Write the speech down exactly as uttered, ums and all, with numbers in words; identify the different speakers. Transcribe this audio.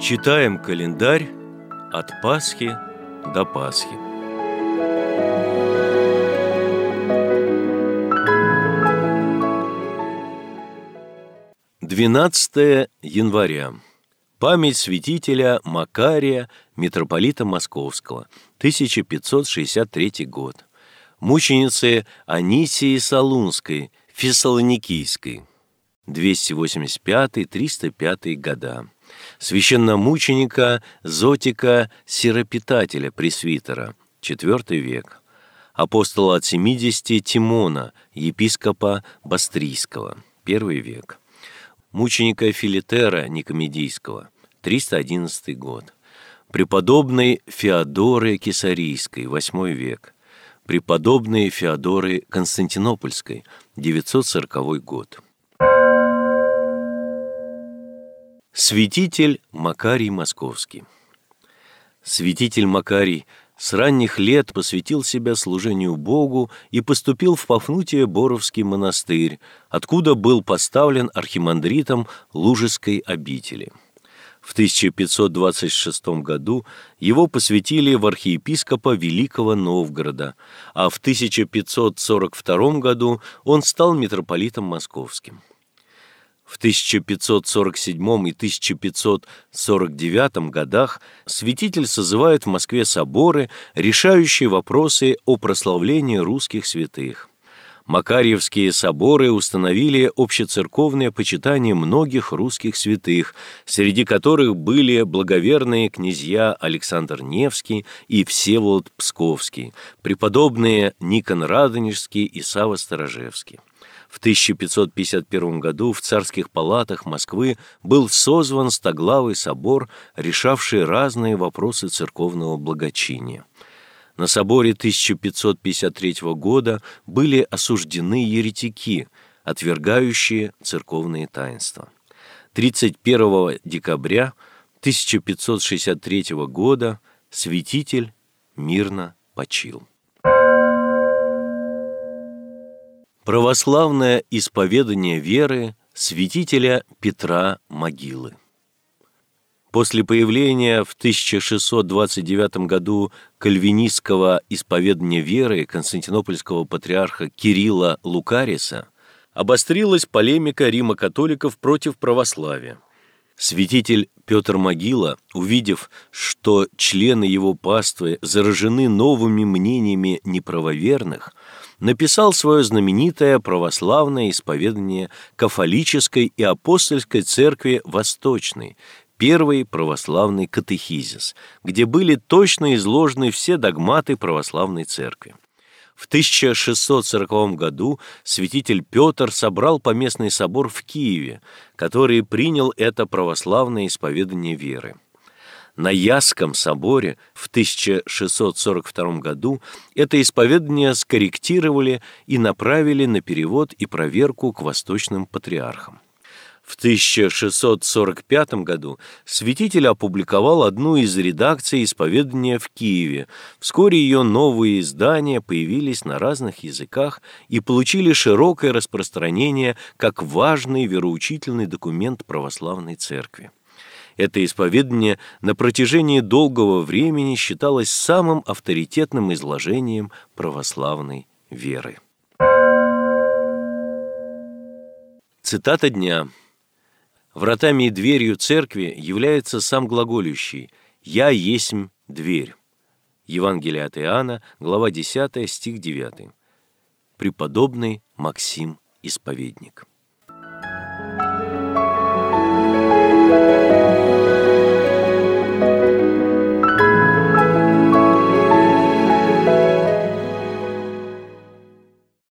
Speaker 1: Читаем календарь от Пасхи до Пасхи. двенадцатое января. Память святителя Макария, митрополита Московского, тысяча пятьсот шестьдесят третий год. Мученицы Анисии Солунской, Фессалоникийской, двести восемьдесят пятый — триста пятый года. Священномученика Зотика Сиропитателя, пресвитера, четвёртый век. Апостола от семидесяти Тимона, епископа Бастрийского, первый век. Мученика Филитера Никомедийского, триста одиннадцатый год. Преподобной Феодоры Кесарийской, восьмой век. Преподобной Феодоры Константинопольской, девятьсот сороковой год. Святитель Макарий Московский. Святитель Макарий с ранних лет посвятил себя служению Богу и поступил в Пафнутия-Боровский монастырь, откуда был поставлен архимандритом Лужеской обители. В тысяча пятьсот двадцать шестом году его посвятили в архиепископа Великого Новгорода, а в тысяча пятьсот сорок втором году он стал митрополитом Московским. В тысяча пятьсот сорок седьмом и тысяча пятьсот сорок девятом годах святитель созывает в Москве соборы, решающие вопросы о прославлении русских святых. Макарьевские соборы установили общецерковное почитание многих русских святых, среди которых были благоверные князья Александр Невский и Всеволод Псковский, преподобные Никон Радонежский и Савва Сторожевский. В тысяча пятьсот пятьдесят первом году в царских палатах Москвы был созван стоглавый собор, решавший разные вопросы церковного благочиния. На соборе тысяча пятьсот пятьдесят третьего года были осуждены еретики, отвергающие церковные таинства. тридцать первого декабря тысяча пятьсот шестьдесят третьего года святитель мирно почил. Православное исповедание веры святителя Петра Могилы. После появления в тысяча шестьсот двадцать девятом году кальвинистского исповедания веры константинопольского патриарха Кирилла Лукариса обострилась полемика римокатоликов против православия. Святитель Петр Могила, увидев, что члены его паствы заражены новыми мнениями неправоверных, написал свое знаменитое православное исповедание кафолической и апостольской церкви Восточной, первый православный катехизис, где были точно изложены все догматы православной церкви. В тысяча шестьсот сороковом году святитель Петр собрал поместный собор в Киеве, который принял это православное исповедание веры. На Ясском соборе в тысяча шестьсот сорок втором году это исповедание скорректировали и направили на перевод и проверку к восточным патриархам. В тысяча шестьсот сорок пятом году святитель опубликовал одну из редакций исповедания в Киеве. Вскоре ее новые издания появились на разных языках и получили широкое распространение как важный вероучительный документ православной церкви. Это исповедание на протяжении долгого времени считалось самым авторитетным изложением православной веры. Цитата дня. «Вратами и дверью церкви является сам глаголющий «Я есмь дверь». Евангелие от Иоанна, глава десятая, стих девятый. Преподобный Максим Исповедник.